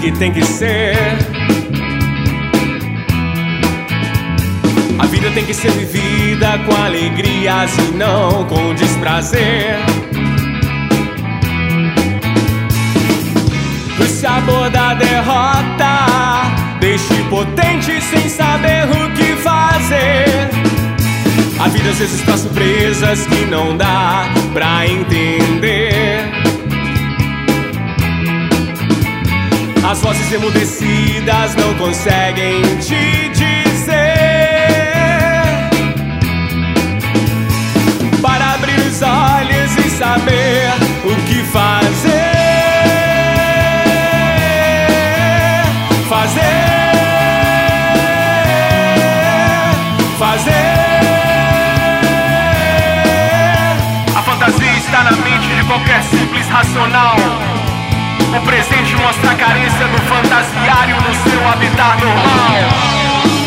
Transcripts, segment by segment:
que tem que ser. A vida tem que ser vivida com alegrias e não com desprazer. O sabor da derrota deixa impotente sem saber o que fazer. A vida às vezes traz surpresas que não dá pra entender. As vozes emudecidas não conseguem te dizer para abrir os olhos e saber o que fazer. A fantasia está na mente de qualquer simples racional. O presente mostra a carência do fantasiário no seu habitat normal.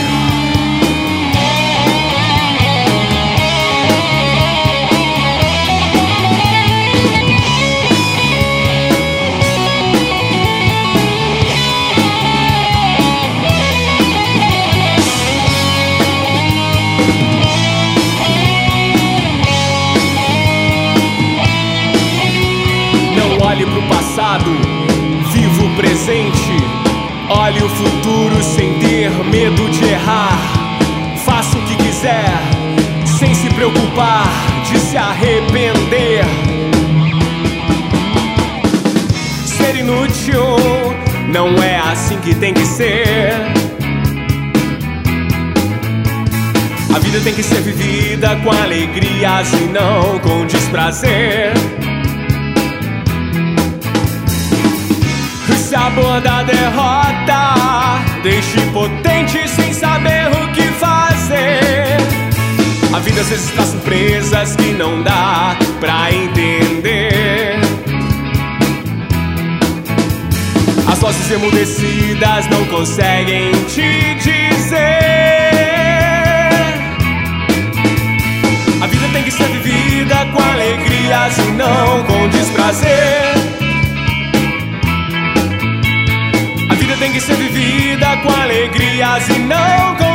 Olhe pro passado, viva o presente. Olhe o futuro sem ter medo de errar. Faça o que quiser, sem se preocupar de se arrepender. Ser inútil não é assim que tem que ser. A vida tem que ser vivida com alegrias e não com desprazer. O sabor da derrota deixa impotente sem saber o que fazer. A vida às vezes traz surpresas que não dá pra entender. As vozes emudecidas não conseguem te dizer. A vida tem que ser vivida com alegrias e não com desprazer. Tem que ser vivida com alegrias e não com